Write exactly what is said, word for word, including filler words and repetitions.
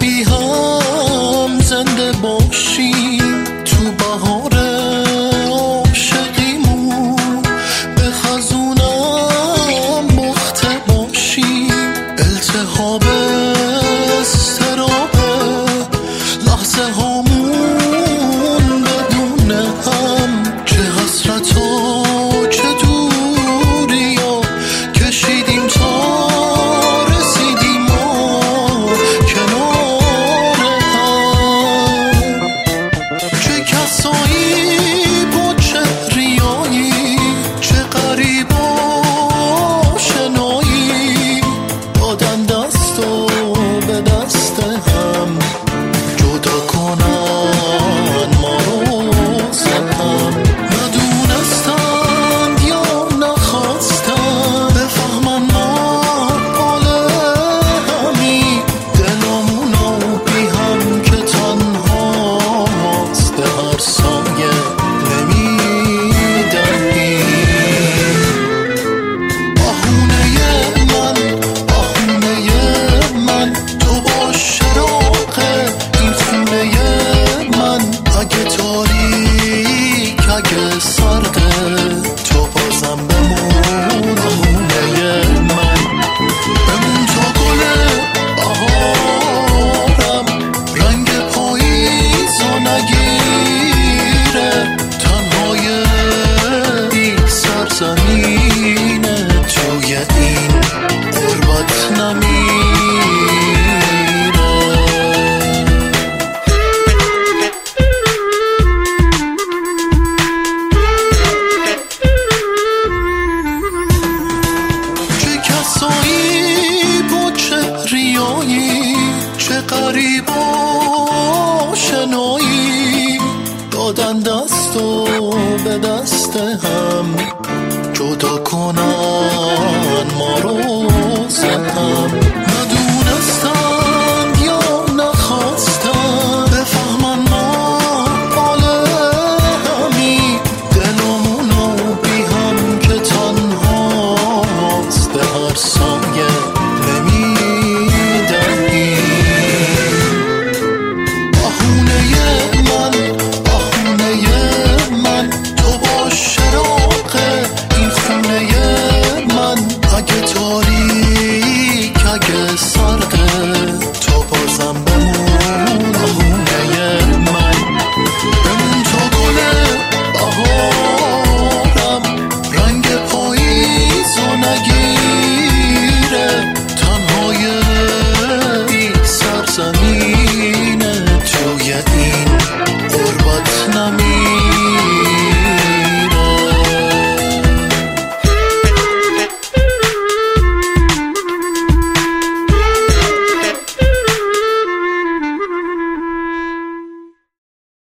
بی هم زنده باشیم تو بهار عاشقیمون، به خزونم مخته باشیم التهاب استرابه لحظه هامون بدون هم، چه حسرت و چه دوری ها کشیدیم تا رسیدیم ما کنار هم. چه کسایی با چه ریایی، چه غریب و شنایی دادن دست و به دست هم، جدا کنن ما رو ستم. ندونستند یا نخواستند بفهمن ما حال همی، دلمونو بی هم که تنهاست به هر سایه نمیدهیم. آهونه من آهونه من تو باش چراغ این خونه من، اگه تاریک اگه سرده تو بازم بمون. آهونه من بمون تا گل بهارم رنگ پاییزو نگیره، تنهای این سرزمینه توی این غربت نمیره. چه کسایی با چه ریایی، چه غریب و شنایی دادن دست و به دست هم، جدا کنن ما رو ز هم.